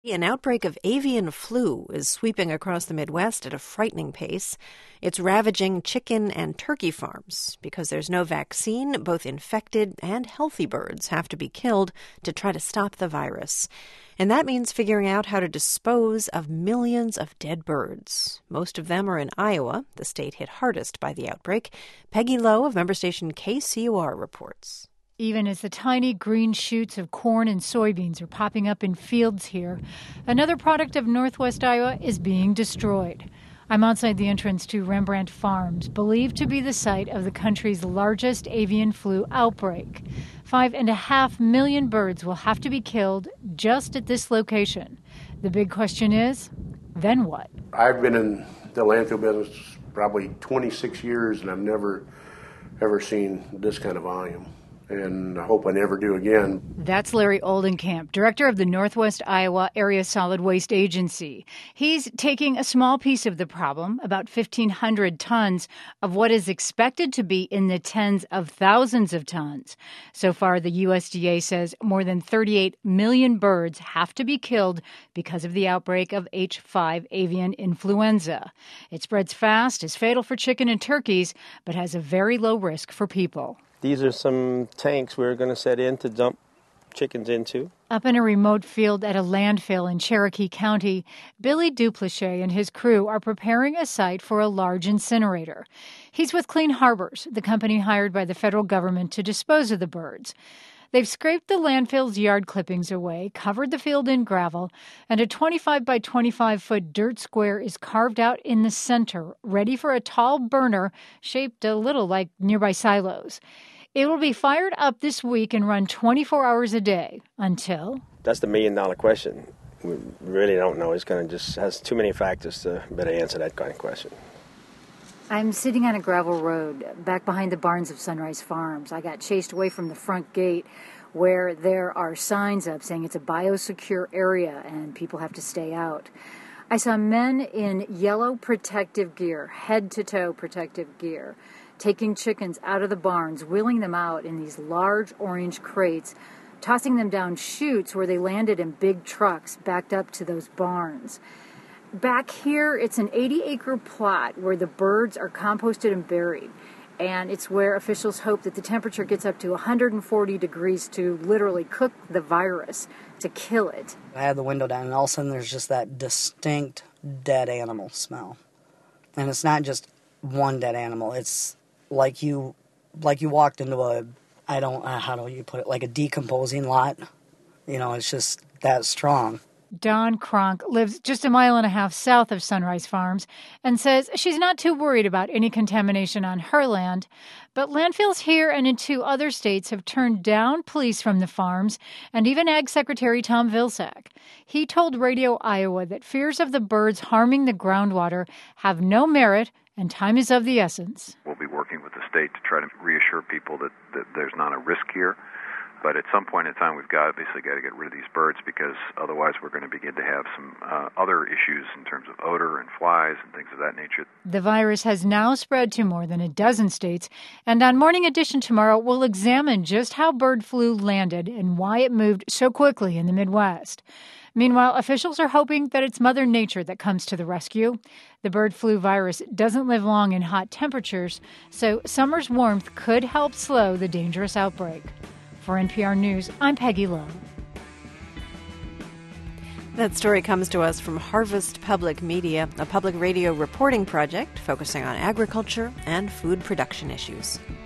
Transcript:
An outbreak of avian flu is sweeping across the Midwest at a frightening pace. It's ravaging chicken and turkey farms. Because there's no vaccine, both infected and healthy birds have to be killed to try to stop the virus. And that means figuring out how to dispose of millions of dead birds. Most of them are in Iowa, the state hit hardest by the outbreak. Peggy Lowe of member station KCOR reports. Even as the tiny green shoots of corn and soybeans are popping up in fields here, another product of Northwest Iowa is being destroyed. I'm outside the entrance to Rembrandt Farms, believed to be the site of the country's largest avian flu outbreak. 5.5 million birds will have to be killed just at this location. The big question is, then what? I've been in the landfill business probably 26 years, and I've never, ever seen this kind of volume. And I hope I never do again. That's Larry Oldenkamp, director of the Northwest Iowa Area Solid Waste Agency. He's taking a small piece of the problem, about 1,500 tons, of what is expected to be in the tens of thousands of tons. So far, the USDA says more than 38 million birds have to be killed because of the outbreak of H5 avian influenza. It spreads fast, is fatal for chicken and turkeys, but has a very low risk for people. These are some tanks we're going to set in to dump chickens into. Up in a remote field at a landfill in Cherokee County, Billy Duplessis and his crew are preparing a site for a large incinerator. He's with Clean Harbors, the company hired by the federal government to dispose of the birds. They've scraped the landfill's yard clippings away, covered the field in gravel, and a 25 by 25-foot dirt square is carved out in the center, ready for a tall burner shaped a little like nearby silos. It will be fired up this week and run 24 hours a day until... That's the million-dollar question. We really don't know. It's going to just has too many factors to better answer that kind of question. I'm sitting on a gravel road back behind the barns of Sunrise Farms. I got chased away from the front gate where there are signs up saying it's a biosecure area and people have to stay out. I saw men in yellow protective gear, head-to-toe protective gear, taking chickens out of the barns, wheeling them out in these large orange crates, tossing them down chutes where they landed in big trucks backed up to those barns. Back here, it's an 80-acre plot where the birds are composted and buried, and it's where officials hope that the temperature gets up to 140 degrees to literally cook the virus, to kill it. I had the window down, and all of a sudden there's just that distinct dead animal smell. And it's not just one dead animal. It's like you walked into a, how do you put it, like a decomposing lot. You know, it's just that strong. Dawn Kronk lives just a mile and a half south of Sunrise Farms and says she's not too worried about any contamination on her land. But landfills here and in 2 other states have turned down police from the farms and even Ag Secretary Tom Vilsack. He told Radio Iowa that fears of the birds harming the groundwater have no merit and time is of the essence. We'll be working with the state to try to reassure people that there's not a risk here. But at some point in time, we've basically got to get rid of these birds because otherwise we're going to begin to have some other issues in terms of odor and flies and things of that nature. The virus has now spread to more than a dozen states, and on Morning Edition tomorrow, we'll examine just how bird flu landed and why it moved so quickly in the Midwest. Meanwhile, officials are hoping that it's Mother Nature that comes to the rescue. The bird flu virus doesn't live long in hot temperatures, so summer's warmth could help slow the dangerous outbreak. For NPR News, I'm Peggy Lowe. That story comes to us from Harvest Public Media, a public radio reporting project focusing on agriculture and food production issues.